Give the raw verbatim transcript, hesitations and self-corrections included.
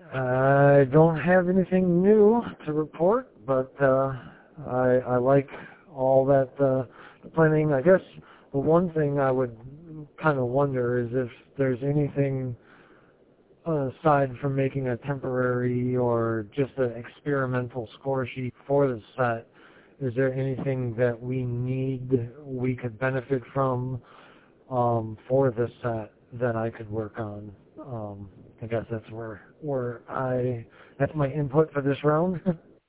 I don't have anything new to report, but uh, I, I like all that uh, the planning. I guess the one thing I would kind of wonder is if there's anything aside from making a temporary or just an experimental score sheet for the set. Is there anything that we need, we could benefit from um, for this set that I could work on? Um, I guess that's where where I that's my input for this round.